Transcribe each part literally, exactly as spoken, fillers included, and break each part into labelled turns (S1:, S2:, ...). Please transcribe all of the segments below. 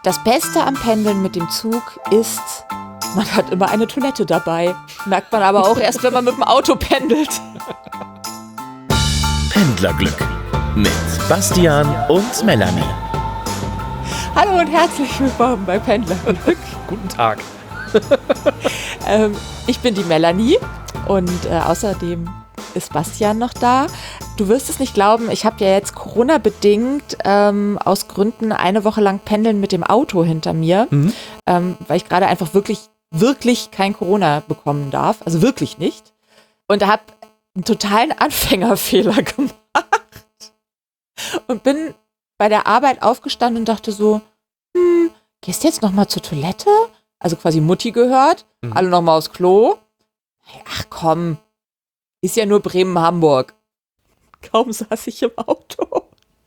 S1: Das Beste am Pendeln mit dem Zug ist, man hat immer eine Toilette dabei. Merkt man aber auch erst, wenn man mit dem Auto pendelt.
S2: Pendlerglück mit Bastian und Melanie.
S1: Hallo und herzlich willkommen bei Pendlerglück.
S3: Guten Tag.
S1: ähm, ich bin die Melanie und äh, außerdem ist Bastian noch da. Du wirst es nicht glauben, ich habe ja jetzt Corona-bedingt ähm, aus Gründen eine Woche lang Pendeln mit dem Auto hinter mir, mhm. ähm, weil ich gerade einfach wirklich, wirklich kein Corona bekommen darf. Also wirklich nicht. Und da habe einen totalen Anfängerfehler gemacht und bin bei der Arbeit aufgestanden und dachte so, hm, gehst du jetzt nochmal zur Toilette? Also quasi Mutti gehört, mhm. alle nochmal aufs Klo. Ach komm, ist ja nur Bremen-Hamburg. Kaum saß ich im Auto.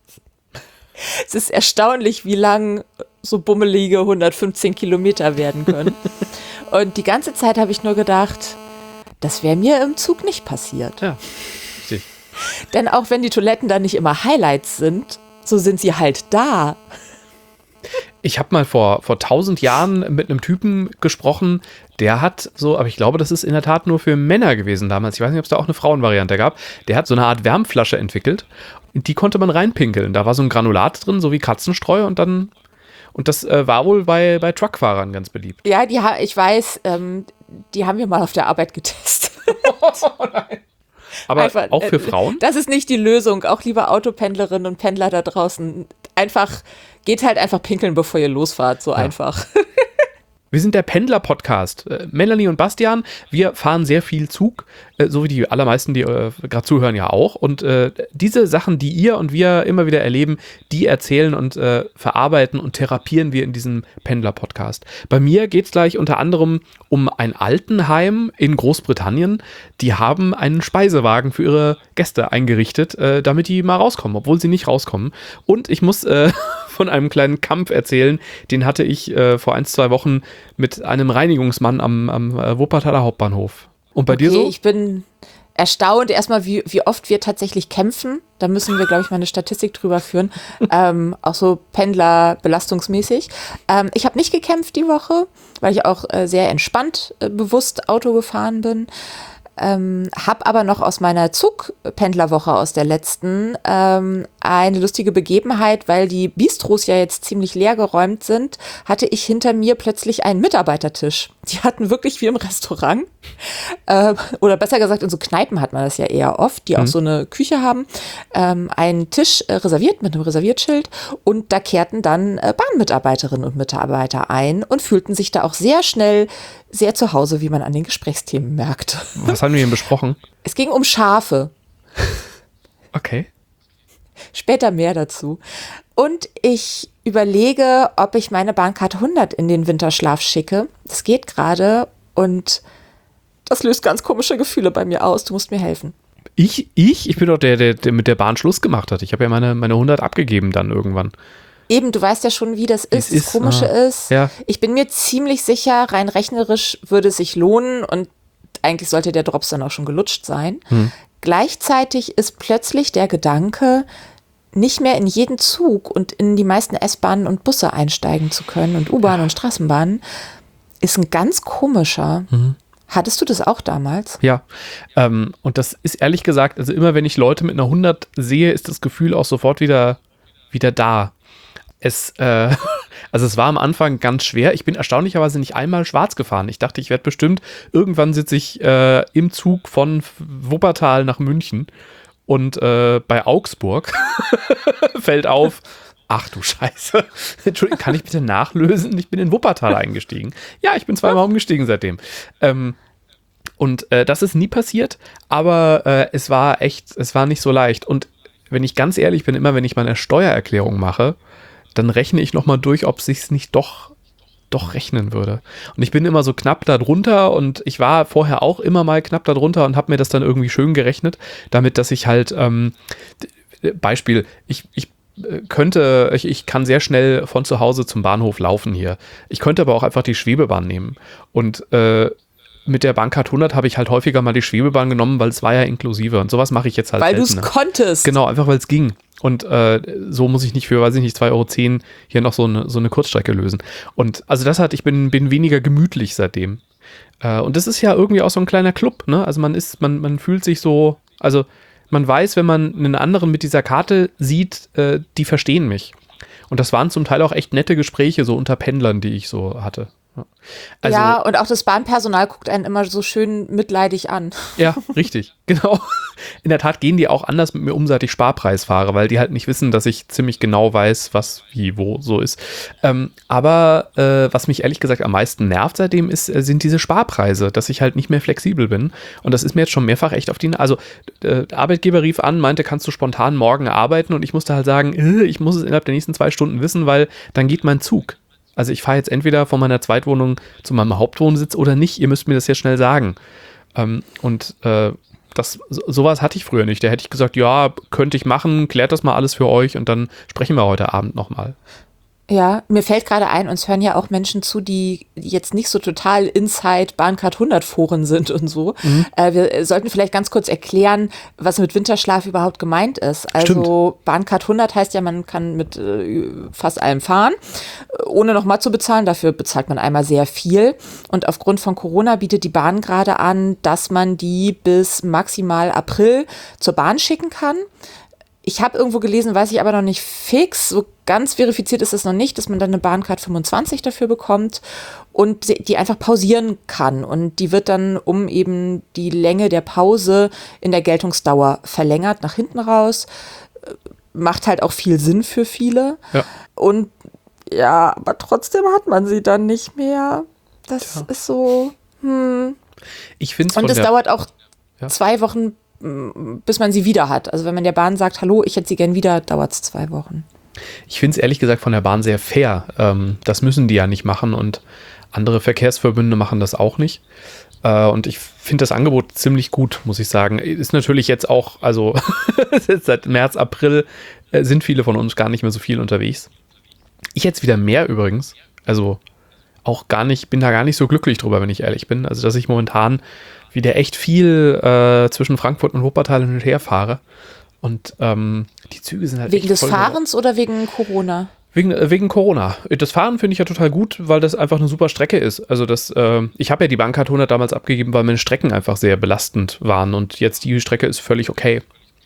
S1: Es ist erstaunlich, wie lang so bummelige hundertfünfzehn Kilometer werden können. Und die ganze Zeit habe ich nur gedacht, das wäre mir im Zug nicht passiert.
S3: Ja, richtig.
S1: Denn auch wenn die Toiletten dann nicht immer Highlights sind, so sind sie halt da.
S3: Ich habe mal vor, vor tausend Jahren mit einem Typen gesprochen, der hat so, aber ich glaube, das ist in der Tat nur für Männer gewesen damals. Ich weiß nicht, ob es da auch eine Frauenvariante gab. Der hat so eine Art Wärmflasche entwickelt. Die konnte man reinpinkeln. Da war so ein Granulat drin, so wie Katzenstreu und dann, und das äh, war wohl bei, bei Truckfahrern ganz beliebt.
S1: Ja, die ha- ich weiß, ähm, die haben wir mal auf der Arbeit getestet.
S3: Oh nein. Aber einfach, auch für Frauen?
S1: Das ist nicht die Lösung. Auch liebe Autopendlerinnen und Pendler da draußen. Einfach, geht halt einfach pinkeln, bevor ihr losfahrt. So ja. Einfach.
S3: Wir sind der Pendler-Podcast. Äh, Melanie und Bastian, wir fahren sehr viel Zug, äh, so wie die allermeisten, die äh, gerade zuhören, ja auch. Und äh, diese Sachen, die ihr und wir immer wieder erleben, die erzählen und äh, verarbeiten und therapieren wir in diesem Pendler-Podcast. Bei mir geht es gleich unter anderem um ein Altenheim in Großbritannien. Die haben einen Speisewagen für ihre Gäste eingerichtet, äh, damit die mal rauskommen, obwohl sie nicht rauskommen. Und ich muss äh, von einem kleinen Kampf erzählen, den hatte ich äh, vor ein, zwei Wochen mit einem Reinigungsmann am, am Wuppertaler Hauptbahnhof. Und bei
S1: okay,
S3: dir so?
S1: Ich bin erstaunt erstmal, wie, wie oft wir tatsächlich kämpfen. Da müssen wir, glaube ich, mal eine Statistik drüber führen. ähm, auch so Pendler belastungsmäßig. Ähm, ich habe nicht gekämpft die Woche, weil ich auch äh, sehr entspannt äh, bewusst Auto gefahren bin. Ähm, hab aber noch aus meiner Zugpendlerwoche aus der letzten ähm, eine lustige Begebenheit, weil die Bistros ja jetzt ziemlich leer geräumt sind, hatte ich hinter mir plötzlich einen Mitarbeitertisch. Die hatten wirklich wie im Restaurant, äh, oder besser gesagt in so Kneipen hat man das ja eher oft, die mhm. auch so eine Küche haben, ähm, einen Tisch äh, reserviert mit einem Reserviertschild und da kehrten dann äh, Bahnmitarbeiterinnen und Mitarbeiter ein und fühlten sich da auch sehr schnell sehr zu Hause, wie man an den Gesprächsthemen merkt.
S3: Was haben wir denn besprochen?
S1: Es ging um Schafe.
S3: Okay.
S1: Später mehr dazu. Und ich überlege, ob ich meine Bahncard hundert in den Winterschlaf schicke. Das geht gerade und das löst ganz komische Gefühle bei mir aus. Du musst mir helfen.
S3: Ich? Ich? Ich bin doch der, der, der mit der Bahn Schluss gemacht hat. Ich habe ja meine, meine hundert abgegeben dann irgendwann.
S1: Eben, du weißt ja schon, wie das ist.
S3: ist
S1: das Komische
S3: ah,
S1: ist,
S3: ja.
S1: Ich bin mir ziemlich sicher, rein rechnerisch würde es sich lohnen und eigentlich sollte der Drops dann auch schon gelutscht sein. Hm. Gleichzeitig ist plötzlich der Gedanke, nicht mehr in jeden Zug und in die meisten S-Bahnen und Busse einsteigen zu können und U-Bahnen ja. und Straßenbahnen, ist ein ganz komischer. Hm. Hattest du das auch damals?
S3: Ja, ähm, und das ist ehrlich gesagt, also immer wenn ich Leute mit einer hundert sehe, ist das Gefühl auch sofort wieder, wieder da. Es, äh, also es war am Anfang ganz schwer. Ich bin erstaunlicherweise nicht einmal schwarz gefahren. Ich dachte, ich werde bestimmt, irgendwann sitze ich äh, im Zug von Wuppertal nach München und äh, bei Augsburg fällt auf, ach du Scheiße, Entschuldigung, kann ich bitte nachlösen? Ich bin in Wuppertal eingestiegen. Ja, ich bin zweimal umgestiegen seitdem. Ähm, und äh, das ist nie passiert, aber äh, es war echt, es war nicht so leicht. Und wenn ich ganz ehrlich bin, immer wenn ich meine Steuererklärung mache, dann rechne ich nochmal durch, ob es sich nicht doch, doch rechnen würde. Und ich bin immer so knapp da drunter und ich war vorher auch immer mal knapp da drunter und habe mir das dann irgendwie schön gerechnet, damit, dass ich halt, ähm, Beispiel, ich, ich könnte, ich, ich kann sehr schnell von zu Hause zum Bahnhof laufen hier. Ich könnte aber auch einfach die Schwebebahn nehmen und äh, mit der Bahncard hundert habe ich halt häufiger mal die Schwebebahn genommen, weil es war ja inklusive. Und sowas mache ich jetzt halt
S1: Weil du es
S3: seltener.
S1: konntest.
S3: Genau, einfach weil es ging. Und äh, so muss ich nicht für, weiß ich nicht, zwei Euro zehn hier noch so eine, so eine Kurzstrecke lösen. Und also das hat, ich bin, bin weniger gemütlich seitdem. Äh, und das ist ja irgendwie auch so ein kleiner Club, ne? Also man ist, man, man fühlt sich so, also man weiß, wenn man einen anderen mit dieser Karte sieht, äh, die verstehen mich. Und das waren zum Teil auch echt nette Gespräche so unter Pendlern, die ich so hatte. Also,
S1: ja, und auch das Bahnpersonal guckt einen immer so schön mitleidig an.
S3: Ja, richtig, genau. In der Tat gehen die auch anders mit mir um, seit ich Sparpreis fahre, weil die halt nicht wissen, dass ich ziemlich genau weiß, was, wie, wo so ist. Ähm, aber äh, was mich ehrlich gesagt am meisten nervt seitdem, ist, äh, sind diese Sparpreise, dass ich halt nicht mehr flexibel bin. Und das ist mir jetzt schon mehrfach echt auf die... Also äh, der Arbeitgeber rief an, meinte, kannst du spontan morgen arbeiten? Und ich musste halt sagen, äh, ich muss es innerhalb der nächsten zwei Stunden wissen, weil dann geht mein Zug. Also ich fahre jetzt entweder von meiner Zweitwohnung zu meinem Hauptwohnsitz oder nicht. Ihr müsst mir das jetzt schnell sagen. Ähm, und äh, das, so, sowas hatte ich früher nicht. Da hätte ich gesagt, ja, könnte ich machen, klärt das mal alles für euch und dann sprechen wir heute Abend nochmal.
S1: Ja, mir fällt gerade ein, uns hören ja auch Menschen zu, die jetzt nicht so total inside Bahncard hundert Foren sind und so. Mhm. Äh, wir sollten vielleicht ganz kurz erklären, was mit Winterschlaf überhaupt gemeint ist. Also Bahncard hundert heißt ja, man kann mit äh, fast allem fahren, ohne nochmal zu bezahlen. Dafür bezahlt man einmal sehr viel. Und aufgrund von Corona bietet die Bahn gerade an, dass man die bis maximal April zur Bahn schicken kann. Ich habe irgendwo gelesen, weiß ich aber noch nicht fix, so ganz verifiziert ist es noch nicht, dass man dann eine Bahncard fünfundzwanzig dafür bekommt und die einfach pausieren kann. Und die wird dann um eben die Länge der Pause in der Geltungsdauer verlängert nach hinten raus. Macht halt auch viel Sinn für viele.
S3: Ja.
S1: Und ja, aber trotzdem hat man sie dann nicht mehr. Das ja. ist so, hm.
S3: Ich finde es
S1: Und es dauert auch
S3: ja.
S1: zwei Wochen, bis man sie wieder hat. Also wenn man der Bahn sagt, hallo, ich hätte sie gern wieder, dauert es zwei Wochen.
S3: Ich finde es ehrlich gesagt von der Bahn sehr fair. Ähm, das müssen die ja nicht machen und andere Verkehrsverbünde machen das auch nicht. Äh, und ich finde das Angebot ziemlich gut, muss ich sagen. Ist natürlich jetzt auch, also seit März, April äh, sind viele von uns gar nicht mehr so viel unterwegs. Ich jetzt wieder mehr übrigens. Also auch gar nicht, bin da gar nicht so glücklich drüber, wenn ich ehrlich bin. Also dass ich momentan wieder echt viel äh, zwischen Frankfurt und Wuppertal hin und her fahre. Und ähm, die Züge sind halt
S1: wegen
S3: echt
S1: des
S3: voll
S1: Fahrens oder wegen Corona?
S3: Wegen, äh, wegen Corona. Das Fahren finde ich ja total gut, weil das einfach eine super Strecke ist. Also das, äh, ich habe ja die Bahncard hundert damals abgegeben, weil meine Strecken einfach sehr belastend waren. Und jetzt die Strecke ist völlig okay.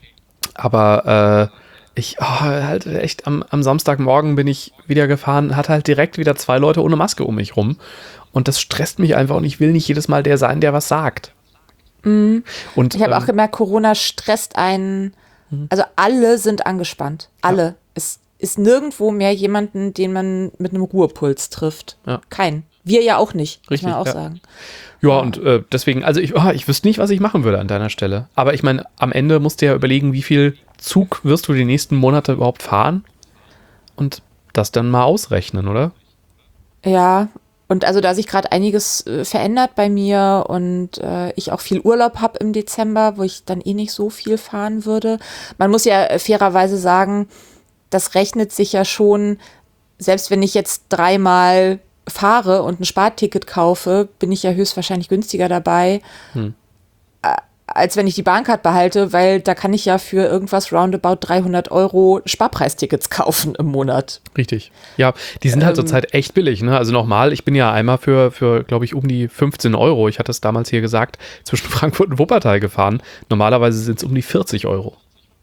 S3: Aber äh, ich, oh, halt echt, am, am Samstagmorgen bin ich wieder gefahren, hatte halt direkt wieder zwei Leute ohne Maske um mich rum. Und das stresst mich einfach und ich will nicht jedes Mal der sein, der was sagt.
S1: Mhm.
S3: Und,
S1: ich habe
S3: ähm,
S1: auch gemerkt, Corona stresst einen, also alle sind angespannt. Alle. Ja. Es ist nirgendwo mehr jemanden, den man mit einem Ruhepuls trifft. Ja. Kein. Wir ja auch nicht,
S3: Richtig,
S1: muss man auch
S3: ja.
S1: sagen.
S3: Ja, ja. und äh, deswegen, also ich, oh, ich wüsste nicht, was ich machen würde an deiner Stelle. Aber ich meine, am Ende musst du ja überlegen, wie viel Zug wirst du die nächsten Monate überhaupt fahren und das dann mal ausrechnen, oder?
S1: Ja, und also da sich gerade einiges äh, verändert bei mir und äh, ich auch viel Urlaub habe im Dezember, wo ich dann eh nicht so viel fahren würde. Man muss ja äh, fairerweise sagen, das rechnet sich ja schon, selbst wenn ich jetzt dreimal fahre und ein Sparticket kaufe, bin ich ja höchstwahrscheinlich günstiger dabei, hm. äh, als wenn ich die Bahncard behalte, weil da kann ich ja für irgendwas roundabout dreihundert Euro Sparpreistickets kaufen im Monat.
S3: Richtig. Ja, die sind halt
S1: ähm,
S3: zurzeit echt billig, ne? Also nochmal, ich bin ja einmal für, für glaube ich, um die fünfzehn Euro, ich hatte es damals hier gesagt, zwischen Frankfurt und Wuppertal gefahren. Normalerweise sind es um die vierzig Euro.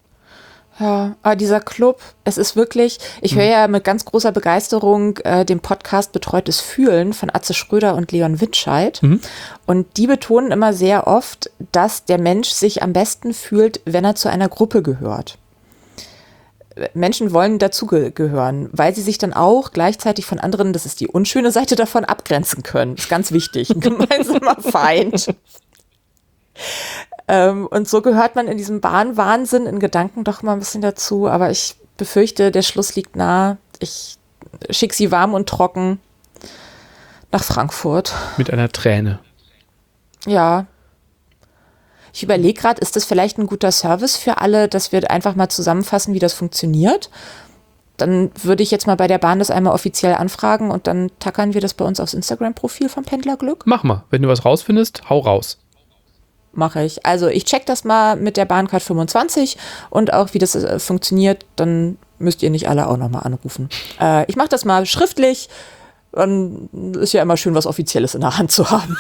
S1: Ja, aber dieser Club, es ist wirklich, ich höre ja mit ganz großer Begeisterung äh, den Podcast Betreutes Fühlen von Atze Schröder und Leon Windscheid. Mhm. Und die betonen immer sehr oft, dass der Mensch sich am besten fühlt, wenn er zu einer Gruppe gehört. Menschen wollen dazugehören, weil sie sich dann auch gleichzeitig von anderen, das ist die unschöne Seite davon, abgrenzen können. Das ist ganz wichtig, ein gemeinsamer Feind. Ähm, und so gehört man in diesem Bahnwahnsinn in Gedanken doch mal ein bisschen dazu. Aber ich befürchte, der Schluss liegt nah. Ich schicke sie warm und trocken nach Frankfurt.
S3: Mit einer Träne.
S1: Ja. Ich überlege gerade, ist das vielleicht ein guter Service für alle, dass wir einfach mal zusammenfassen, wie das funktioniert? dann würde ich jetzt mal bei der Bahn das einmal offiziell anfragen und dann tackern wir das bei uns aufs Instagram-Profil vom Pendlerglück.
S3: Mach mal. Wenn du was rausfindest, hau raus.
S1: Mache ich. Also ich check das mal mit der Bahncard fünfundzwanzig und auch wie das äh, funktioniert, dann müsst ihr nicht alle auch nochmal anrufen. Äh, ich mache das mal schriftlich, dann ist ja immer schön, was Offizielles in der Hand zu haben.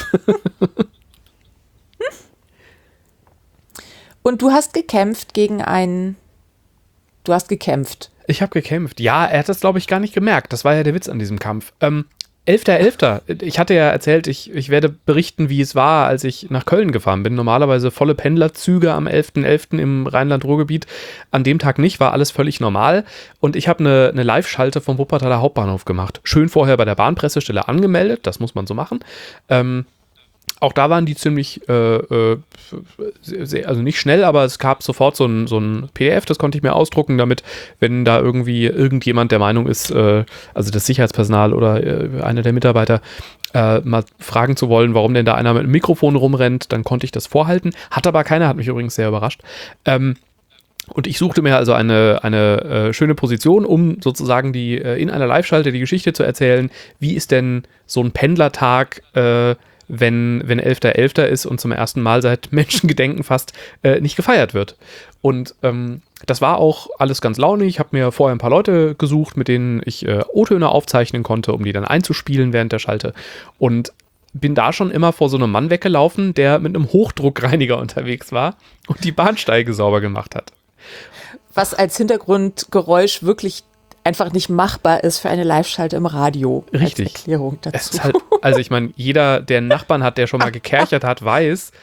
S1: Und du hast gekämpft gegen einen, du hast gekämpft.
S3: Ich habe gekämpft. Ja, er hat das, glaube ich, gar nicht gemerkt. Das war ja der Witz an diesem Kampf. Ähm, elfter elfter Ich hatte ja erzählt, ich, ich werde berichten, wie es war, als ich nach Köln gefahren bin. Normalerweise volle Pendlerzüge am elfter elfter im Rheinland-Ruhr-Gebiet. An dem Tag nicht, war alles völlig normal. Und ich habe eine, eine Live-Schalte vom Wuppertaler Hauptbahnhof gemacht. Schön vorher bei der Bahnpressestelle angemeldet, das muss man so machen. Ähm, Auch da waren die ziemlich, äh, äh, sehr, also nicht schnell, aber es gab sofort so ein, so ein P D F, das konnte ich mir ausdrucken, damit, wenn da irgendwie irgendjemand der Meinung ist, äh, also das Sicherheitspersonal oder äh, einer der Mitarbeiter, äh, mal fragen zu wollen, warum denn da einer mit einem Mikrofon rumrennt, dann konnte ich das vorhalten. Hat aber keiner, hat mich übrigens sehr überrascht. Ähm, Und ich suchte mir also eine, eine äh, schöne Position, um sozusagen die äh, in einer Live-Schalte die Geschichte zu erzählen. Wie ist denn so ein Pendlertag, äh, wenn, wenn elfter elfter ist und zum ersten Mal seit Menschengedenken fast äh, nicht gefeiert wird. Und ähm, das war auch alles ganz launig. Ich habe mir vorher ein paar Leute gesucht, mit denen ich äh, O-Töne aufzeichnen konnte, um die dann einzuspielen während der Schalte. Und bin da schon immer vor so einem Mann weggelaufen, der mit einem Hochdruckreiniger unterwegs war und die Bahnsteige sauber gemacht hat.
S1: Was als Hintergrundgeräusch wirklich einfach nicht machbar ist für eine Live-Schalte im Radio.
S3: Richtig.
S1: Als Erklärung dazu.
S3: Es ist halt, also ich meine, jeder, der einen Nachbarn hat, der schon mal gekerchert hat, weiß,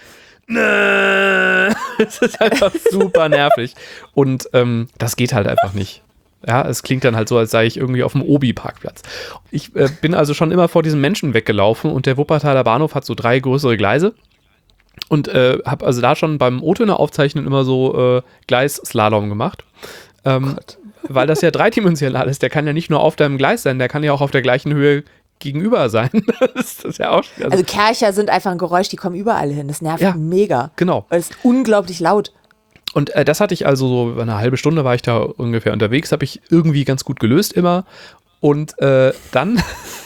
S3: es ist einfach super nervig. Und ähm, das geht halt einfach nicht. Ja, es klingt dann halt so, als sei ich irgendwie auf dem Obi-Parkplatz. Ich äh, bin also schon immer vor diesen Menschen weggelaufen und der Wuppertaler Bahnhof hat so drei größere Gleise. Und äh, habe also da schon beim O-Töne aufzeichnen immer so äh, Gleisslalom gemacht. Ähm, weil das ja dreidimensional ist. Der kann ja nicht nur auf deinem Gleis sein, der kann ja auch auf der gleichen Höhe gegenüber sein. Das ist ja auch, also,
S1: also Kercher sind einfach ein Geräusch, die kommen überall hin. Das nervt
S3: ja,
S1: mega.
S3: Genau.
S1: Weil es ist unglaublich laut.
S3: Und äh, das hatte ich also so, eine halbe Stunde war ich da ungefähr unterwegs, habe ich irgendwie ganz gut gelöst immer. Und äh, dann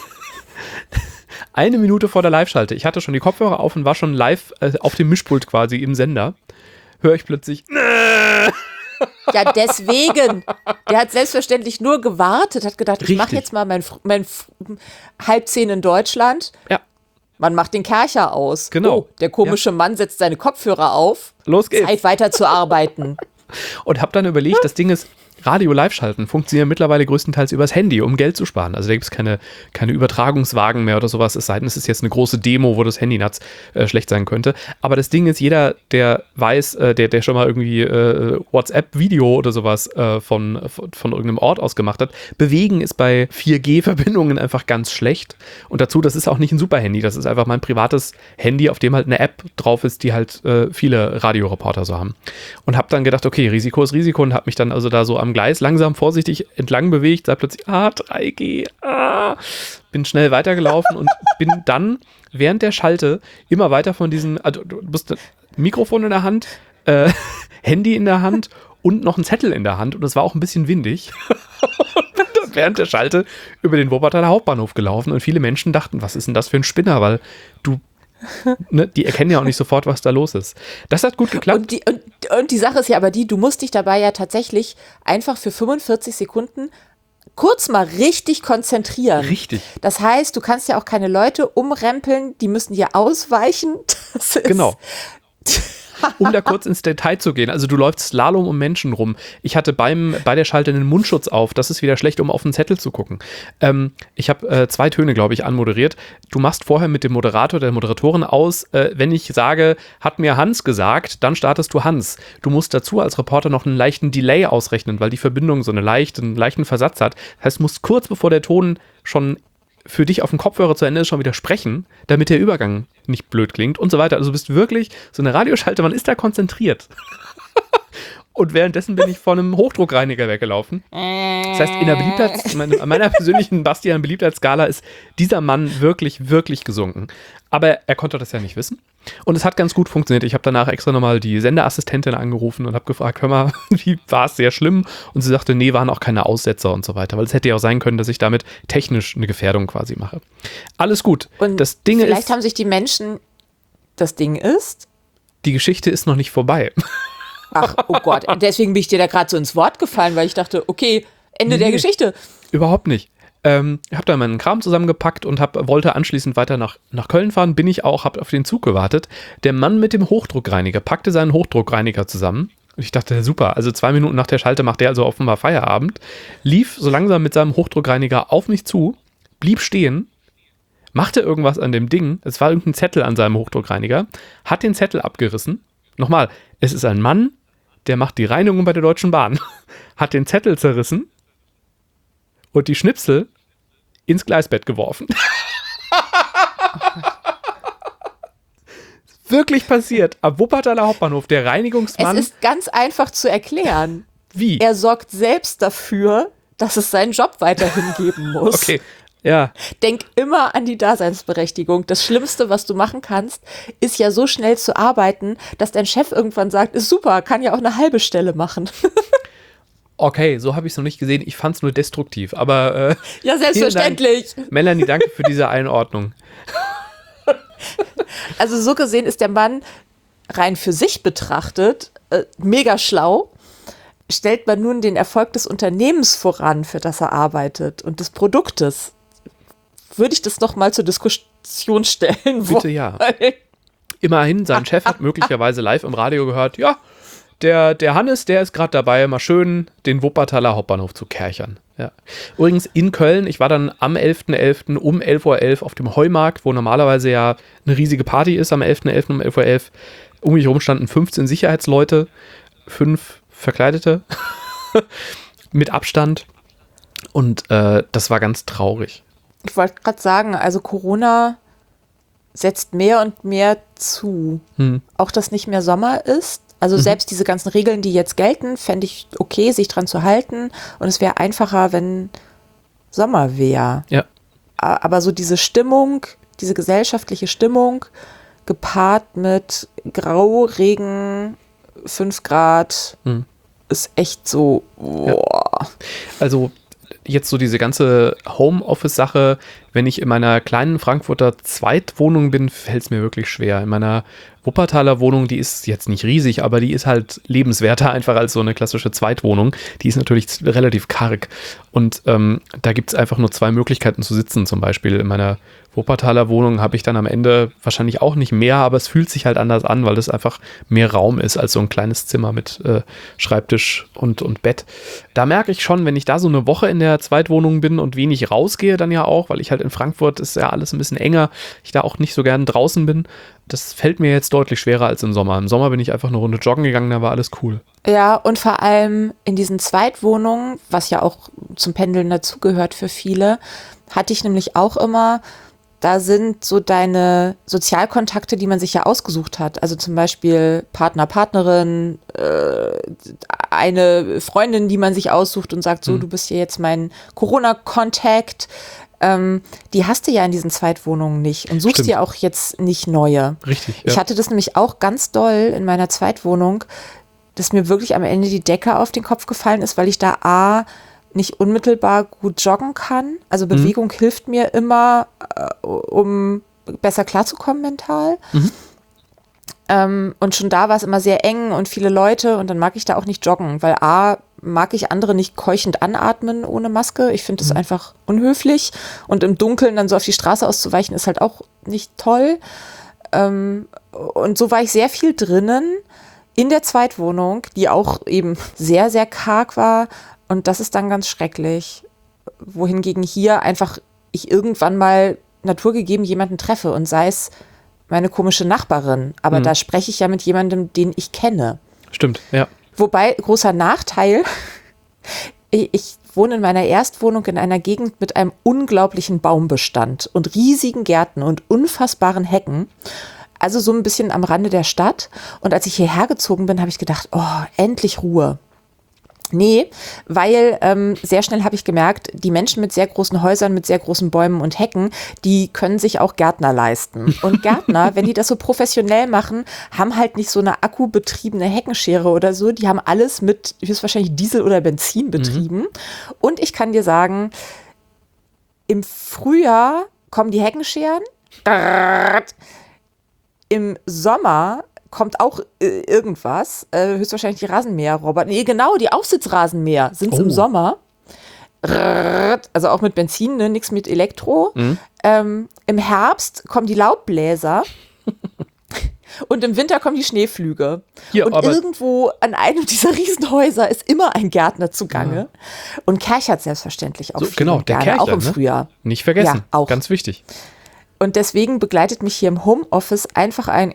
S3: eine Minute vor der Live-Schalte, ich hatte schon die Kopfhörer auf und war schon live äh, auf dem Mischpult quasi im Sender, höre ich plötzlich
S1: Ja, deswegen. Der hat selbstverständlich nur gewartet, hat gedacht, ich mache jetzt mal mein, mein halb zehn in Deutschland.
S3: Ja.
S1: Man macht den Kercher aus.
S3: Genau.
S1: Oh, der komische ja. Mann setzt seine Kopfhörer auf.
S3: Los geht's.
S1: Zeit weiter zu arbeiten.
S3: Und habe dann überlegt, das Ding ist, Radio-Live-Schalten funktionieren mittlerweile größtenteils übers Handy, um Geld zu sparen. Also da gibt es keine, keine Übertragungswagen mehr oder sowas, es sei denn, es ist jetzt eine große Demo, wo das Handynetz äh, schlecht sein könnte. Aber das Ding ist, jeder, der weiß, äh, der, der schon mal irgendwie äh, WhatsApp-Video oder sowas äh, von, von, von irgendeinem Ort aus gemacht hat, bewegen ist bei vier G-Verbindungen einfach ganz schlecht. Und dazu, das ist auch nicht ein Super-Handy, das ist einfach mein privates Handy, auf dem halt eine App drauf ist, die halt äh, viele Radioreporter so haben. Und habe dann gedacht, okay, Risiko ist Risiko und habe mich dann also da so am Gleis langsam vorsichtig entlang bewegt, sah plötzlich, ah, drei G, ah, bin schnell weitergelaufen und bin dann während der Schalte immer weiter von diesem, also du musst Mikrofon in der Hand, äh, Handy in der Hand und noch ein Zettel in der Hand und es war auch ein bisschen windig. Und bin dann während der Schalte über den Wuppertaler Hauptbahnhof gelaufen und viele Menschen dachten, was ist denn das für ein Spinner, weil du Ne, die erkennen ja auch nicht sofort, was da los ist. Das hat gut geklappt.
S1: Und die, und, und die Sache ist ja aber die, du musst dich dabei ja tatsächlich einfach für fünfundvierzig Sekunden kurz mal richtig konzentrieren.
S3: Richtig.
S1: Das heißt, du kannst ja auch keine Leute umrempeln, die müssen dir ausweichen. Das ist
S3: genau. Um da kurz ins Detail zu gehen, also du läufst Slalom um Menschen rum. Ich hatte beim, bei der Schalte einen Mundschutz auf, das ist wieder schlecht, um auf den Zettel zu gucken. Ähm, ich habe äh, zwei Töne, glaube ich, anmoderiert. Du machst vorher mit dem Moderator, der Moderatorin aus, äh, wenn ich sage, hat mir Hans gesagt, dann startest du Hans. Du musst dazu als Reporter noch einen leichten Delay ausrechnen, weil die Verbindung so eine leichte, einen leichten Versatz hat. Das heißt, du musst kurz bevor der Ton schon für dich auf dem Kopfhörer zu Ende ist, schon wieder sprechen, damit der Übergang nicht blöd klingt und so weiter. Also du bist wirklich so eine Radioschalte, man ist da konzentriert. Und währenddessen bin ich von einem Hochdruckreiniger weggelaufen. Das heißt, in der Beliebtheits-, an meiner persönlichen Bastian-Beliebtheitsskala ist dieser Mann wirklich, wirklich gesunken. Aber er konnte das ja nicht wissen. Und es hat ganz gut funktioniert. Ich habe danach extra nochmal die Sendeassistentin angerufen und habe gefragt, hör mal, wie war es, sehr schlimm? Und sie sagte, nee, waren auch keine Aussetzer und so weiter. Weil es hätte ja auch sein können, dass ich damit technisch eine Gefährdung quasi mache. Alles gut.
S1: Und
S3: das Ding
S1: vielleicht
S3: ist,
S1: haben sich die Menschen, das Ding ist,
S3: die Geschichte ist noch nicht vorbei.
S1: ach, oh Gott, deswegen bin ich dir da gerade so ins Wort gefallen, weil ich dachte, okay, Ende
S3: Nee.
S1: der Geschichte.
S3: Überhaupt nicht. Ähm, habe dann meinen Kram zusammengepackt und hab, wollte anschließend weiter nach, nach Köln fahren. Bin ich auch, habe auf den Zug gewartet. Der Mann mit dem Hochdruckreiniger packte seinen Hochdruckreiniger zusammen. Und ich dachte, super, also zwei Minuten nach der Schalte macht der also offenbar Feierabend. Lief so langsam mit seinem Hochdruckreiniger auf mich zu, blieb stehen, machte irgendwas an dem Ding. Es war irgendein Zettel an seinem Hochdruckreiniger, hat den Zettel abgerissen. Nochmal, es ist ein Mann, der macht die Reinigung bei der Deutschen Bahn. Hat den Zettel zerrissen und die Schnipsel ins Gleisbett geworfen. Wirklich passiert. Am Wuppertaler Hauptbahnhof, der Reinigungsmann.
S1: Es ist ganz einfach zu erklären.
S3: Wie?
S1: Er sorgt selbst dafür, dass es seinen Job weiterhin geben muss.
S3: Okay, ja.
S1: Denk immer an die Daseinsberechtigung. Das Schlimmste, was du machen kannst, ist ja so schnell zu arbeiten, dass dein Chef irgendwann sagt, ist super, kann ja auch eine halbe Stelle machen.
S3: Okay, so habe ich es noch nicht gesehen. Ich fand es nur destruktiv. Aber äh,
S1: Ja, selbstverständlich.
S3: Dank. Melanie, danke für diese Einordnung.
S1: Also so gesehen ist der Mann rein für sich betrachtet äh, mega schlau. Stellt man nun den Erfolg des Unternehmens voran, für das er arbeitet und des Produktes, würde ich das noch mal zur Diskussion stellen.
S3: Bitte ja. Immerhin, sein Chef hat möglicherweise live im Radio gehört, ja, der, der Hannes, der ist gerade dabei, mal schön den Wuppertaler Hauptbahnhof zu kerchern. Ja. Übrigens in Köln, ich war dann am elften elften um elf Uhr elf auf dem Heumarkt, wo normalerweise ja eine riesige Party ist, am elften elften um elf Uhr elf. Um mich herum standen fünfzehn Sicherheitsleute, fünf Verkleidete mit Abstand und äh, das war ganz traurig.
S1: Ich wollte gerade sagen, also Corona setzt mehr und mehr zu.
S3: Hm.
S1: Auch, dass nicht mehr Sommer ist. Also
S3: Mhm.
S1: selbst diese ganzen Regeln, die jetzt gelten, fände ich okay, sich dran zu halten. Und es wäre einfacher, wenn Sommer wäre.
S3: Ja.
S1: Aber so diese Stimmung, diese gesellschaftliche Stimmung, gepaart mit Grau, Regen, fünf Grad,
S3: Hm.
S1: ist echt so, boah.
S3: Also jetzt so diese ganze Homeoffice-Sache, wenn ich in meiner kleinen Frankfurter Zweitwohnung bin, fällt es mir wirklich schwer. In meiner Wuppertaler Wohnung, die ist jetzt nicht riesig, aber die ist halt lebenswerter einfach als so eine klassische Zweitwohnung. Die ist natürlich relativ karg. Und ähm, da gibt es einfach nur zwei Möglichkeiten zu sitzen. Zum Beispiel in meiner Wuppertaler Wohnung habe ich dann am Ende wahrscheinlich auch nicht mehr, aber es fühlt sich halt anders an, weil es einfach mehr Raum ist als so ein kleines Zimmer mit äh, Schreibtisch und, und Bett. Da merke ich schon, wenn ich da so eine Woche in der Zweitwohnung bin und wenig rausgehe dann ja auch, weil ich halt in Frankfurt ist ja alles ein bisschen enger, ich da auch nicht so gern draußen bin. Das fällt mir jetzt deutlich schwerer als im Sommer. Im Sommer bin ich einfach eine Runde joggen gegangen, da war alles cool.
S1: Ja, und vor allem in diesen Zweitwohnungen, was ja auch zum Pendeln dazugehört für viele, hatte ich nämlich auch immer, da sind so deine Sozialkontakte, die man sich ja ausgesucht hat. Also zum Beispiel Partner, Partnerin, äh, eine Freundin, die man sich aussucht und sagt, so,
S3: Mhm.
S1: du bist hier jetzt mein Corona-Contact. Ähm, die hast du ja in diesen Zweitwohnungen nicht und suchst
S3: Stimmt.
S1: dir auch jetzt nicht neue.
S3: Richtig,
S1: Ich
S3: ja.
S1: hatte das nämlich auch ganz doll in meiner Zweitwohnung, dass mir wirklich am Ende die Decke auf den Kopf gefallen ist, weil ich da A, nicht unmittelbar gut joggen kann. Also Bewegung mhm. hilft mir immer, äh, um besser klarzukommen mental.
S3: Mhm.
S1: Ähm, und schon da war es immer sehr eng und viele Leute und dann mag ich da auch nicht joggen, weil A, mag ich andere nicht keuchend anatmen ohne Maske. Ich finde das
S3: Mhm.
S1: einfach unhöflich und im Dunkeln dann so auf die Straße auszuweichen ist halt auch nicht toll. Ähm, und so war ich sehr viel drinnen in der Zweitwohnung, die auch eben sehr, sehr karg war. Und das ist dann ganz schrecklich. Wohingegen hier einfach ich irgendwann mal naturgegeben jemanden treffe und sei es meine komische Nachbarin. Aber
S3: Mhm.
S1: da spreche ich ja mit jemandem, den ich kenne.
S3: Stimmt, ja.
S1: Wobei, großer Nachteil, ich, ich wohne in meiner Erstwohnung in einer Gegend mit einem unglaublichen Baumbestand und riesigen Gärten und unfassbaren Hecken. Also so ein bisschen am Rande der Stadt. Und als ich hierher gezogen bin, habe ich gedacht, oh, endlich Ruhe. Nee, weil ähm, sehr schnell habe ich gemerkt, die Menschen mit sehr großen Häusern, mit sehr großen Bäumen und Hecken, die können sich auch Gärtner leisten. Und Gärtner, wenn die das so professionell machen, haben halt nicht so eine akkubetriebene Heckenschere oder so. Die haben alles mit höchstwahrscheinlich Diesel oder Benzin betrieben. Mhm. Und ich kann dir sagen, im Frühjahr kommen die Heckenscheren. Im Sommer kommt auch äh, irgendwas, äh, höchstwahrscheinlich die Rasenmäherroboter. Nee, genau, die Aufsitzrasenmäher sind es oh. im Sommer. Also auch mit Benzin, ne? Nichts mit Elektro. Mhm. Ähm, im Herbst kommen die Laubbläser und im Winter kommen die Schneeflüge. Ja, und irgendwo an einem dieser Riesenhäuser ist immer ein Gärtner zugange. Ja. Und kärchert selbstverständlich auch
S3: so,
S1: viel
S3: genau, der
S1: gerne,
S3: Kärchler,
S1: auch im
S3: ne?
S1: Frühjahr.
S3: Nicht vergessen, ja, auch. Ganz wichtig.
S1: Und deswegen begleitet mich hier im Homeoffice einfach ein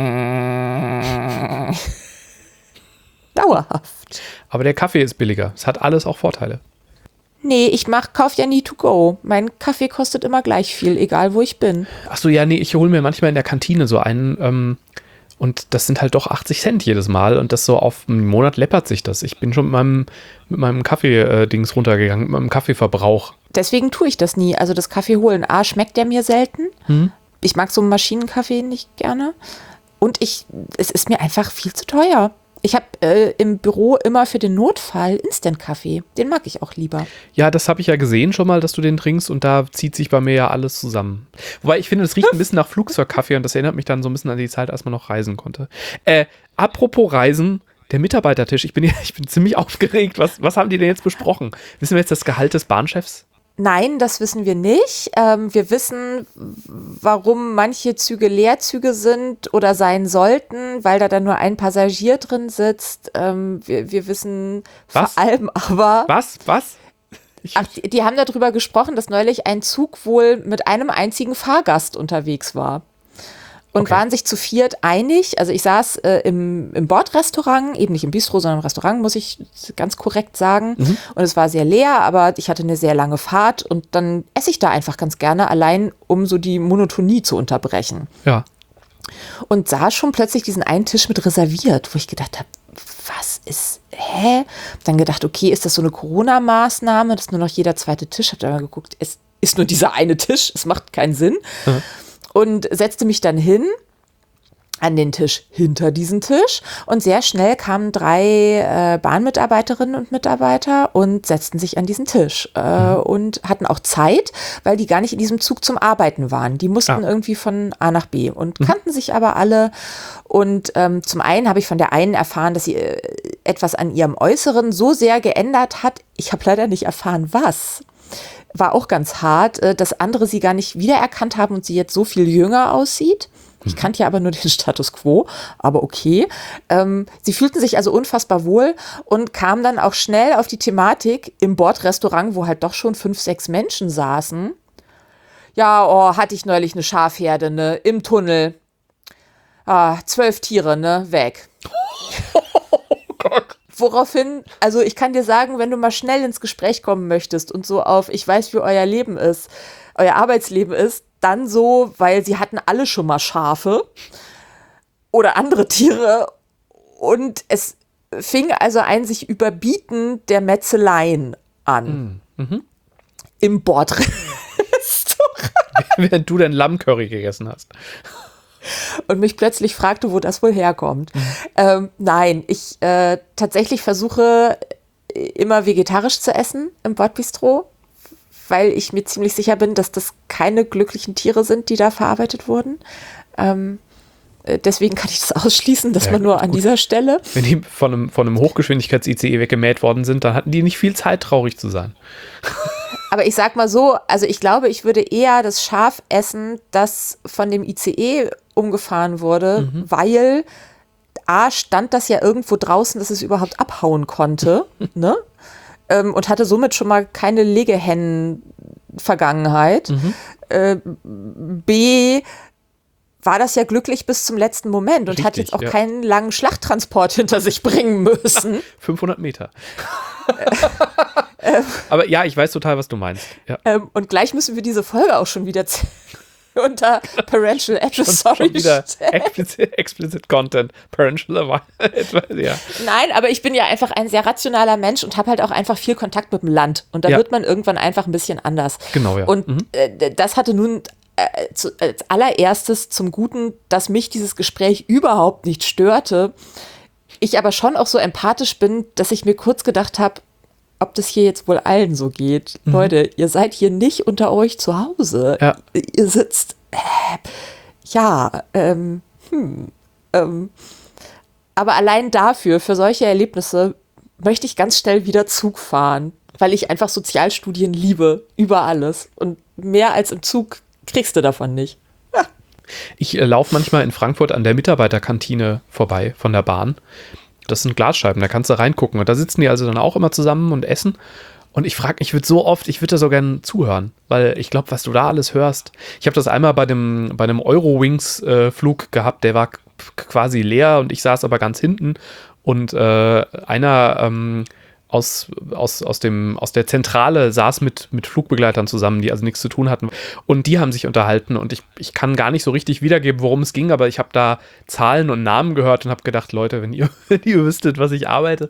S1: dauerhaft.
S3: Aber der Kaffee ist billiger. Es hat alles auch Vorteile.
S1: Nee, ich mach, kauf ja nie to go. Mein Kaffee kostet immer gleich viel, egal wo ich bin.
S3: Ach so, ja, nee, ich hole mir manchmal in der Kantine so einen ähm, und das sind halt doch achtzig Cent jedes Mal und das so auf einen Monat läppert sich das. Ich bin schon mit meinem, mit meinem Kaffee-Dings runtergegangen, mit meinem Kaffeeverbrauch.
S1: Deswegen tue ich das nie. Also das Kaffee holen. A, schmeckt der mir selten. Hm. Ich mag so einen Maschinenkaffee nicht gerne. Und ich, es ist mir einfach viel zu teuer. Ich habe äh, im Büro immer für den Notfall Instant-Kaffee. Den mag ich auch lieber.
S3: Ja, das habe ich ja gesehen schon mal, dass du den trinkst und da zieht sich bei mir ja alles zusammen. Wobei ich finde, es riecht ein bisschen nach Flugzeugkaffee und das erinnert mich dann so ein bisschen an die Zeit, als man noch reisen konnte. Äh, apropos Reisen, der Mitarbeitertisch. Ich bin, ich bin ziemlich aufgeregt. Was, was haben die denn jetzt besprochen? Wissen wir jetzt das Gehalt des Bahnchefs?
S1: Nein, das wissen wir nicht. Ähm, wir wissen, warum manche Züge Leerzüge sind oder sein sollten, weil da dann nur ein Passagier drin sitzt. Ähm, wir, wir wissen
S3: Was?
S1: vor allem aber...
S3: Was? Was?
S1: Ach, die, die haben darüber gesprochen, dass neulich ein Zug wohl mit einem einzigen Fahrgast unterwegs war. Und okay. waren sich zu viert einig. Also ich saß äh, im, im Bordrestaurant, eben nicht im Bistro, sondern im Restaurant, muss ich ganz korrekt sagen. Mhm. Und es war sehr leer, aber ich hatte eine sehr lange Fahrt. Und dann esse ich da einfach ganz gerne, allein um so die Monotonie zu unterbrechen.
S3: Ja.
S1: Und sah schon plötzlich diesen einen Tisch mit reserviert, wo ich gedacht habe, was ist, hä? Dann gedacht, okay, ist das so eine Corona-Maßnahme, dass nur noch jeder zweite Tisch? Hab da mal geguckt, es ist nur dieser eine Tisch, es macht keinen Sinn. Mhm. Und setzte mich dann hin an den Tisch hinter diesen Tisch und sehr schnell kamen drei äh, Bahnmitarbeiterinnen und Mitarbeiter und setzten sich an diesen Tisch äh, mhm. und hatten auch Zeit, weil die gar nicht in diesem Zug zum Arbeiten waren. Die mussten ah. irgendwie von A nach B und mhm. kannten sich aber alle. Und ähm, zum einen habe ich von der einen erfahren, dass sie äh, etwas an ihrem Äußeren so sehr geändert hat. Ich habe leider nicht erfahren, was. War auch ganz hart, dass andere sie gar nicht wiedererkannt haben und sie jetzt so viel jünger aussieht. Ich kannte ja aber nur den Status quo, aber okay. Ähm, sie fühlten sich also unfassbar wohl und kamen dann auch schnell auf die Thematik im Bordrestaurant, wo halt doch schon fünf, sechs Menschen saßen. Ja, oh, hatte ich neulich eine Schafherde, ne, im Tunnel. Ah, zwölf Tiere, ne, weg. Oh Gott. Woraufhin, also ich kann dir sagen, wenn du mal schnell ins Gespräch kommen möchtest und so auf, ich weiß, wie euer Leben ist, euer Arbeitsleben ist, dann so, weil sie hatten alle schon mal Schafe oder andere Tiere und es fing also ein sich Überbieten der Metzeleien an. Mhm. Im Bordrestaurant.
S3: Während du dein Lammcurry gegessen hast.
S1: Und mich plötzlich fragte, wo das wohl herkommt. Mhm. Ähm, nein, ich äh, tatsächlich versuche immer vegetarisch zu essen im Bordbistro, weil ich mir ziemlich sicher bin, dass das keine glücklichen Tiere sind, die da verarbeitet wurden. Ähm, deswegen kann ich das ausschließen, dass ja, man nur an gut. dieser Stelle...
S3: Wenn die von einem, von einem Hochgeschwindigkeits-I C E weggemäht worden sind, dann hatten die nicht viel Zeit, traurig zu sein.
S1: Aber ich sag mal so, also ich glaube, ich würde eher das Schaf essen, das von dem I C E umgefahren wurde, mhm. weil A, stand das ja irgendwo draußen, dass es überhaupt abhauen konnte, ne? Ähm, und hatte somit schon mal keine Legehennen-Vergangenheit. Mhm. Äh, B, war das ja glücklich bis zum letzten Moment und Richtig, hat jetzt auch ja. keinen langen Schlachttransport hinter sich bringen müssen.
S3: fünfhundert Meter. Aber ja, ich weiß total, was du meinst. Ja.
S1: Ähm, und gleich müssen wir diese Folge auch schon wieder z- unter Parental Advisory
S3: Schon wieder
S1: stellen.
S3: explicit, explicit Content, Parental Advisory, ja.
S1: Nein, aber ich bin ja einfach ein sehr rationaler Mensch und habe halt auch einfach viel Kontakt mit dem Land. Und da
S3: Ja.
S1: wird man irgendwann einfach ein bisschen anders.
S3: Genau, ja.
S1: Und
S3: Mhm.
S1: äh, das hatte nun äh, zu, als allererstes zum Guten, dass mich dieses Gespräch überhaupt nicht störte. Ich aber schon auch so empathisch bin, dass ich mir kurz gedacht habe, ob das hier jetzt wohl allen so geht. Mhm. Leute, ihr seid hier nicht unter euch zu Hause.
S3: Ja.
S1: Ihr sitzt, äh, ja, ähm, hm, ähm, aber allein dafür, für solche Erlebnisse, möchte ich ganz schnell wieder Zug fahren, weil ich einfach Sozialstudien liebe, über alles. Und mehr als im Zug kriegst du davon nicht. Ja.
S3: Ich äh, laufe manchmal in Frankfurt an der Mitarbeiterkantine vorbei von der Bahn. Das sind Glasscheiben, da kannst du reingucken. Und da sitzen die also dann auch immer zusammen und essen. Und ich frage, ich würde so oft, ich würde da so gerne zuhören, weil ich glaube, was du da alles hörst. Ich habe das einmal bei dem, bei einem Eurowings-Flug äh, gehabt, der war k- quasi leer und ich saß aber ganz hinten. Und äh, einer ähm, aus, aus, aus, dem, aus der Zentrale saß mit, mit Flugbegleitern zusammen, die also nichts zu tun hatten. Und die haben sich unterhalten und ich, ich kann gar nicht so richtig wiedergeben, worum es ging, aber ich habe da Zahlen und Namen gehört und habe gedacht, Leute, wenn ihr, wenn ihr wüsstet, was ich arbeite,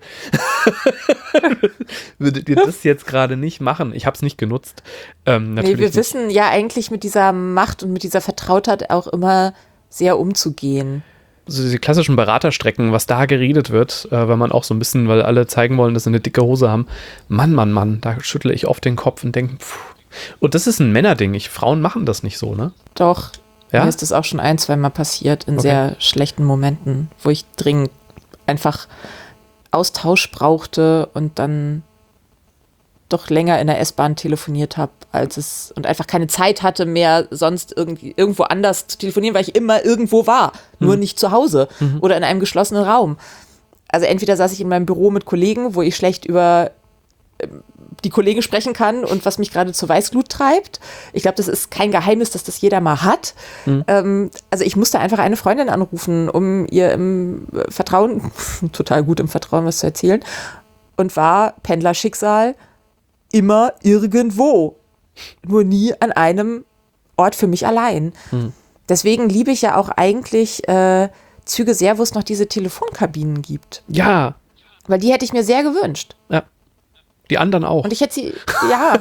S3: würdet ihr das jetzt gerade nicht machen. Ich habe es nicht genutzt. Ähm,
S1: nee, wir
S3: nicht.
S1: wissen ja eigentlich mit dieser Macht und mit dieser Vertrautheit auch immer sehr umzugehen.
S3: So diese klassischen Beraterstrecken, was da geredet wird, äh, weil man auch so ein bisschen, weil alle zeigen wollen, dass sie eine dicke Hose haben. Mann, Mann, Mann, da schüttle ich oft den Kopf und denke, pff. Und das ist ein Männerding. Ich, Frauen machen das nicht so, ne?
S1: Doch,
S3: ja?
S1: Mir ist das auch schon ein, zweimal passiert in
S3: Okay.
S1: sehr schlechten Momenten, wo ich dringend einfach Austausch brauchte und dann doch länger in der S-Bahn telefoniert habe, als es und einfach keine Zeit hatte mehr, sonst irgendwie irgendwo anders zu telefonieren, weil ich immer irgendwo war, nur
S3: Mhm.
S1: nicht zu Hause
S3: Mhm.
S1: oder in einem geschlossenen Raum. Also entweder saß ich in meinem Büro mit Kollegen, wo ich schlecht über ähm, die Kollegen sprechen kann und was mich gerade zur Weißglut treibt. Ich glaube, das ist kein Geheimnis, dass das jeder mal hat.
S3: Mhm.
S1: Ähm, also ich musste einfach eine Freundin anrufen, um ihr im Vertrauen, total gut im Vertrauen was zu erzählen, und war Pendlerschicksal immer irgendwo. Nur nie an einem Ort für mich allein.
S3: Mhm.
S1: Deswegen liebe ich ja auch eigentlich äh, Züge sehr, wo es noch diese Telefonkabinen gibt.
S3: Ja,
S1: Weil die hätte ich mir sehr gewünscht.
S3: ja. Die anderen auch.
S1: Und ich hätte sie, ja.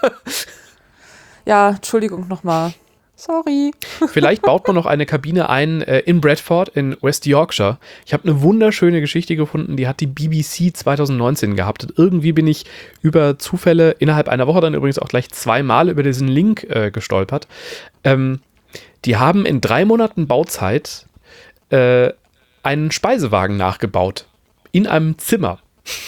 S1: Ja, Entschuldigung nochmal. Sorry.
S3: Vielleicht baut man noch eine Kabine ein äh, in Bradford in West Yorkshire. Ich habe eine wunderschöne Geschichte gefunden, die hat die B B C zwanzig neunzehn gehabt. Und irgendwie bin ich über Zufälle innerhalb einer Woche dann übrigens auch gleich zweimal über diesen Link äh, gestolpert. Ähm, die haben in drei Monaten Bauzeit äh, einen Speisewagen nachgebaut. In einem Zimmer.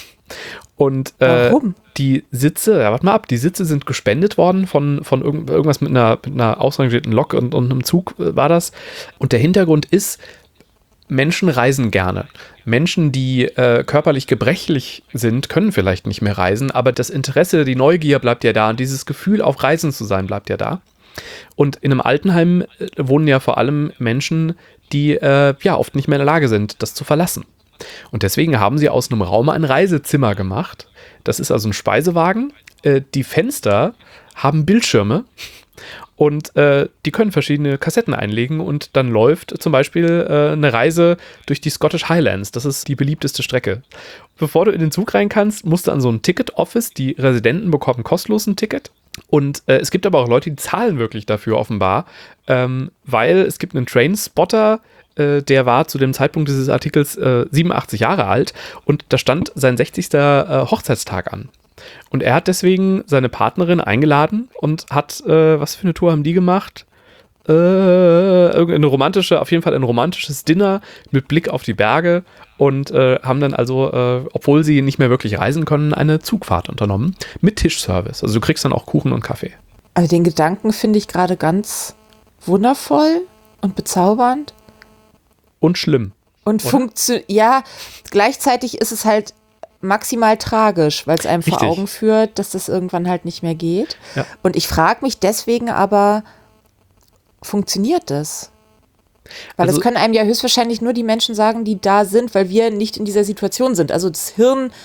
S3: Und äh,
S1: Warum?
S3: die Sitze, ja, warte mal ab, die Sitze sind gespendet worden von, von irgend, irgendwas mit einer, mit einer ausrangierten Lok und, und einem Zug äh, war das. Und der Hintergrund ist, Menschen reisen gerne. Menschen, die äh, körperlich gebrechlich sind, können vielleicht nicht mehr reisen, aber das Interesse, die Neugier bleibt ja da und dieses Gefühl, auf Reisen zu sein, bleibt ja da. Und in einem Altenheim äh, wohnen ja vor allem Menschen, die äh, ja oft nicht mehr in der Lage sind, das zu verlassen. Und deswegen haben sie aus einem Raum ein Reisezimmer gemacht. Das ist also ein Speisewagen. Äh, die Fenster haben Bildschirme und äh, die können verschiedene Kassetten einlegen und dann läuft zum Beispiel äh, eine Reise durch die Scottish Highlands. Das ist die beliebteste Strecke. Bevor du in den Zug rein kannst, musst du an so ein Ticket-Office. Die Residenten bekommen kostenlos ein Ticket. Und äh, es gibt aber auch Leute, die zahlen wirklich dafür offenbar, ähm, weil es gibt einen Trainspotter, der war zu dem Zeitpunkt dieses Artikels äh, siebenundachtzig Jahre alt und da stand sein sechzigster Äh, Hochzeitstag an. Und er hat deswegen seine Partnerin eingeladen und hat, äh, was für eine Tour haben die gemacht? Äh, irgendeine romantische, auf jeden Fall ein romantisches Dinner mit Blick auf die Berge und äh, haben dann also, äh, obwohl sie nicht mehr wirklich reisen können, eine Zugfahrt unternommen mit Tischservice. Also du kriegst dann auch Kuchen und Kaffee.
S1: Also den Gedanken finde ich gerade ganz wundervoll und bezaubernd.
S3: Und schlimm.
S1: Und funktioniert, ja, gleichzeitig ist es halt maximal tragisch, weil es einem
S3: Richtig.
S1: vor Augen führt, dass das irgendwann halt nicht mehr geht.
S3: Ja.
S1: Und ich frage mich deswegen aber, funktioniert das? Weil
S3: Also-
S1: das können einem ja höchstwahrscheinlich nur die Menschen sagen, die da sind, weil wir nicht in dieser Situation sind. Also das Hirn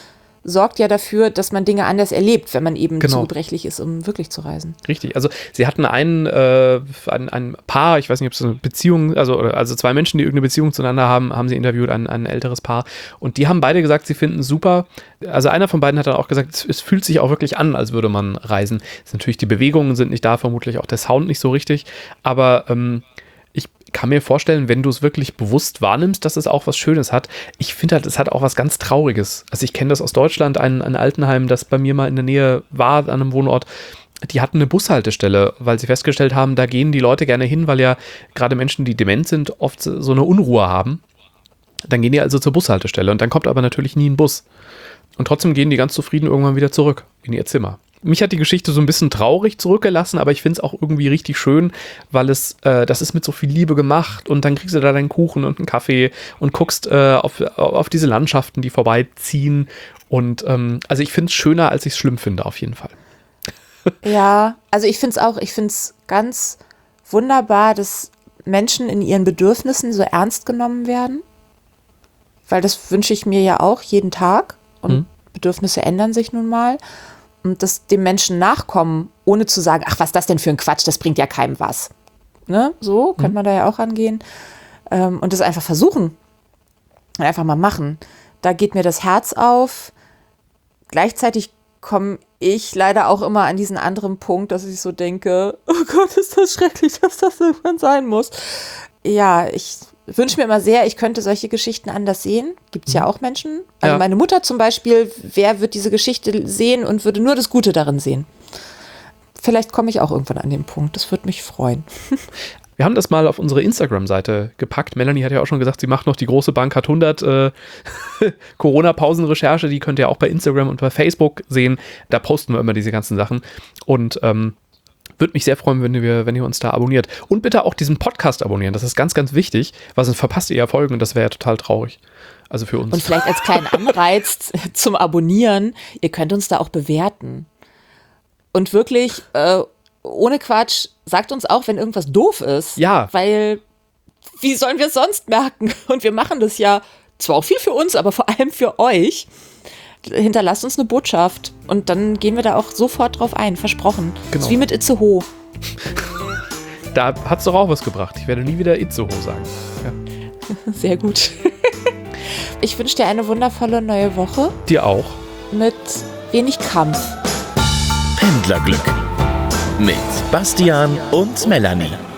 S1: sorgt ja dafür, dass man Dinge anders erlebt, wenn man eben
S3: Genau.
S1: zu gebrechlich ist, um wirklich zu reisen.
S3: Richtig, also sie hatten einen, äh, ein, ein Paar, ich weiß nicht, ob es eine Beziehung, also, also zwei Menschen, die irgendeine Beziehung zueinander haben, haben sie interviewt, ein, ein älteres Paar. Und die haben beide gesagt, sie finden es super. Also einer von beiden hat dann auch gesagt, es, es fühlt sich auch wirklich an, als würde man reisen. Es ist natürlich, die Bewegungen sind nicht da, vermutlich auch der Sound nicht so richtig. Aber ähm, ich kann mir vorstellen, wenn du es wirklich bewusst wahrnimmst, dass es auch was Schönes hat. Ich finde halt, es hat auch was ganz Trauriges. Also ich kenne das aus Deutschland, ein, ein Altenheim, das bei mir mal in der Nähe war, an einem Wohnort. Die hatten eine Bushaltestelle, weil sie festgestellt haben, da gehen die Leute gerne hin, weil ja gerade Menschen, die dement sind, oft so eine Unruhe haben. Dann gehen die also zur Bushaltestelle und dann kommt aber natürlich nie ein Bus. Und trotzdem gehen die ganz zufrieden irgendwann wieder zurück in ihr Zimmer. Mich hat die Geschichte so ein bisschen traurig zurückgelassen, aber ich finde es auch irgendwie richtig schön, weil es, äh, das ist mit so viel Liebe gemacht und dann kriegst du da deinen Kuchen und einen Kaffee und guckst äh, auf, auf diese Landschaften, die vorbeiziehen. Und ähm, also ich finde es schöner, als ich es schlimm finde, auf jeden Fall.
S1: Ja, also ich finde es auch, ich finde es ganz wunderbar, dass Menschen in ihren Bedürfnissen so ernst genommen werden, weil das wünsche ich mir ja auch jeden Tag und hm. Bedürfnisse ändern sich nun mal. Und dass dem Menschen nachkommen, ohne zu sagen, ach, was ist das denn für ein Quatsch, das bringt ja keinem was. Ne? So könnte man da ja auch rangehen. Ähm, und das einfach versuchen. Und einfach mal machen. Da geht mir das Herz auf. Gleichzeitig komme ich leider auch immer an diesen anderen Punkt, dass ich so denke, oh Gott, ist das schrecklich, dass das irgendwann sein muss. Ja, ich wünsche mir immer sehr, ich könnte solche Geschichten anders sehen. Gibt es ja auch Menschen. Also
S3: ja.
S1: Meine Mutter zum Beispiel, wer wird diese Geschichte sehen und würde nur das Gute darin sehen? Vielleicht komme ich auch irgendwann an den Punkt. Das würde mich freuen.
S3: Wir haben das mal auf unsere Instagram-Seite gepackt. Melanie hat ja auch schon gesagt, sie macht noch die große Bank hat hundert äh, Corona-Pausen-Recherche. Die könnt ihr auch bei Instagram und bei Facebook sehen. Da posten wir immer diese ganzen Sachen. Und ähm, würde mich sehr freuen, wenn ihr, wenn ihr uns da abonniert. Und bitte auch diesen Podcast abonnieren. Das ist ganz, ganz wichtig, weil sonst verpasst ihr ja Folgen und das wäre ja total traurig. Also für uns.
S1: Und vielleicht als kleinen Anreiz zum Abonnieren, ihr könnt uns da auch bewerten. Und wirklich, äh, ohne Quatsch, sagt uns auch, wenn irgendwas doof ist.
S3: Ja.
S1: Weil, wie sollen wir es sonst merken? Und wir machen das ja zwar auch viel für uns, aber vor allem für euch. Hinterlasst uns eine Botschaft und dann gehen wir da auch sofort drauf ein, versprochen.
S3: Genau.
S1: Das ist wie mit Itzehoe.
S3: Da hat's doch auch was gebracht. Ich werde nie wieder Itzehoe sagen. Ja.
S1: Sehr gut. Ich wünsche dir eine wundervolle neue Woche.
S3: Dir auch.
S1: Mit wenig Kampf.
S2: Pendlerglück mit Bastian und Melanie.